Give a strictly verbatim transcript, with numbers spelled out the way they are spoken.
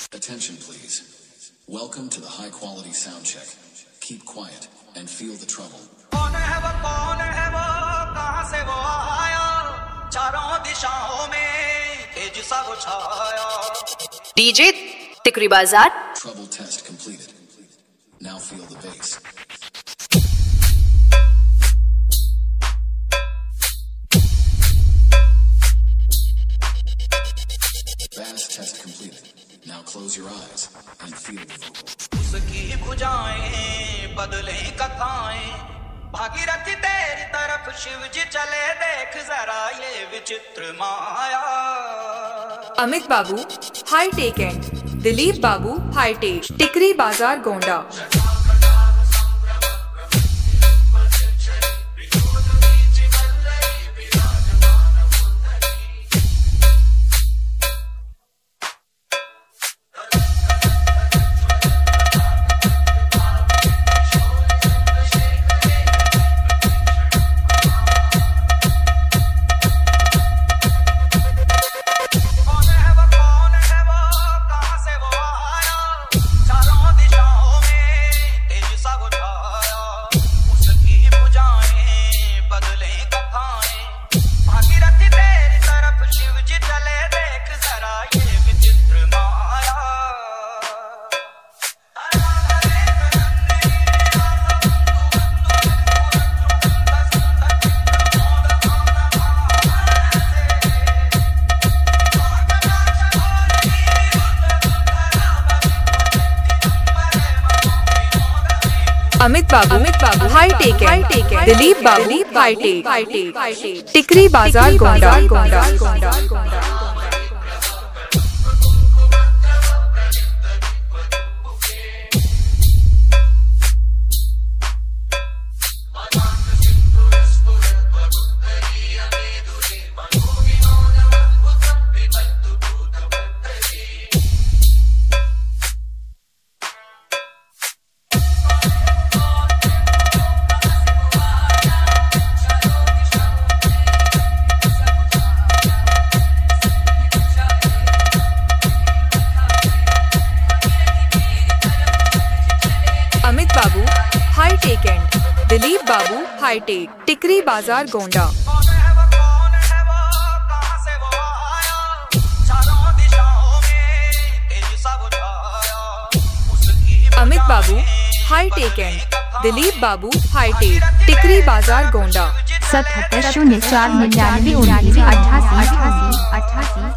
Attention please. Welcome to the high quality sound check. Keep quiet and feel the trouble. कौन है वो कौन है वो कहां से वो आया चारों दिशाओं में तेज सा वो छाया डीजे टिकरी बाजार. Trouble test completed. Now feel the bass. Bass test completed. Now close your eyes and feel the vocal. उसकी भुजाएं बदले कथाएं भागीरथी तेरी तरफ शिव जी चले देख जरा ये विचित्र माया. Amit Babu high tech and Dilip Babu high tech Tikri Bazar Gonda. Amit Babu Amit Babu high tech and Dilip Babu high tech Tikri Bazar Gonda Gonda Gonda Gonda. Amit Babu high tech and Dilip Babu high tech Tikri Bazar Gonda. कौन है वो कौन है वो कहां से वो आया चारों दिशाओं में तेज सा वो छाया. उसकी Amit Babu high tech and Dilip Babu high tech Tikri Bazar Gonda. सतहत्तर शून्य चार निन्यानवे उन्नीस अठासी अठासी अठासी.